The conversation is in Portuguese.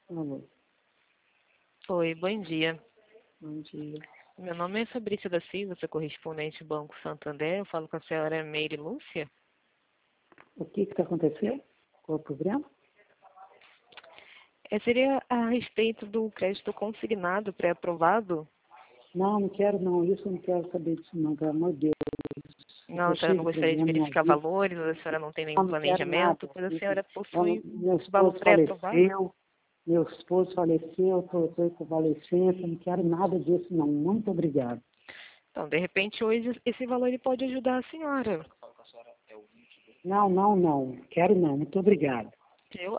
Alô, Oi, bom dia. bom dia. Meu nome é Fabrícia da Silva, sou correspondente do Banco Santander. Eu falo com a senhora Meire Lúcia. O que está acontecendo? Qual o problema? Seria a respeito do crédito consignado pré-aprovado? Não, não quero não. Isso eu não quero saber disso não, pelo amor de Deus. Eu Não, tô a senhora cheio não de gostaria de problema na verificar vida. valores, ou a senhora não tem Eu nenhum não quero nada. planejamento, pois a senhora possui Meu valor esposo pré-aprovado? faleceu, estou em convalescência, não quero nada disso não. Muito obrigado. Então, de repente, hoje esse valor ele pode ajudar a senhora. Não. Quero não. Muito obrigado.